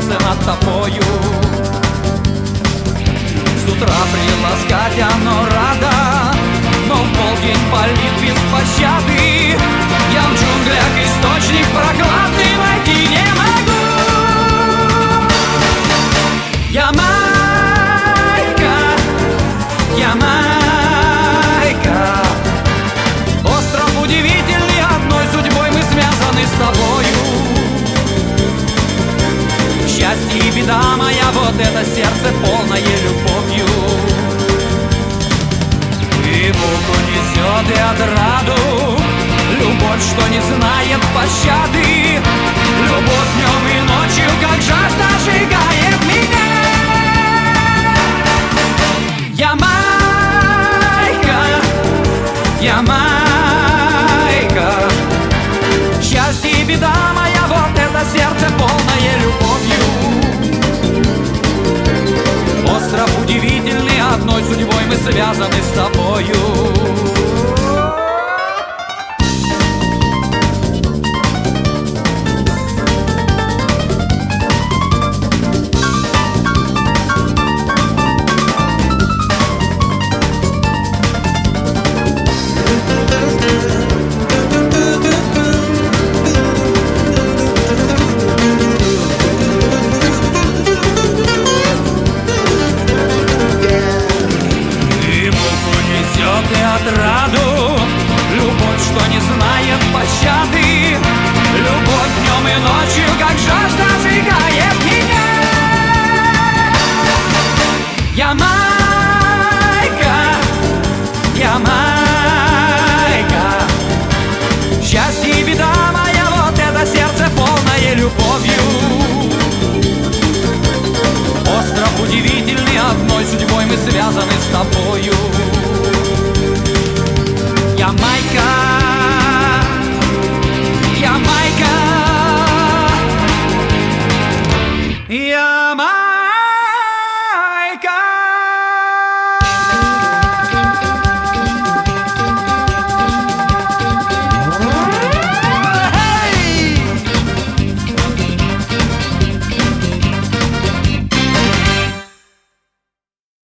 смеется над тобою. С утра приласкать оно рада, но в полдень палит без пощады. Я в джунглях источник прохладный найти не могу. Ямайка, Ямайка, остров удивительный, одной судьбой мы связаны с тобою. Счастье и беда моя, вот это сердце полное любовью. И муку несет и отраду, любовь, что не знает пощады. Любовь днем и ночью, как жажда, сжигает меня. Ямайка, Ямайка, счастье и беда моя, вот это сердце полное любовью. Остров удивительный, одной судьбой мы связаны с тобою. Отраду, любовь, что не знает пощады. Любовь днем и ночью, как жажда, сжигает меня. Ямайка, Ямайка, счастье и беда моя, вот это сердце полное любовью. Остров удивительный, одной судьбой мы связаны с тобою. Ямайка.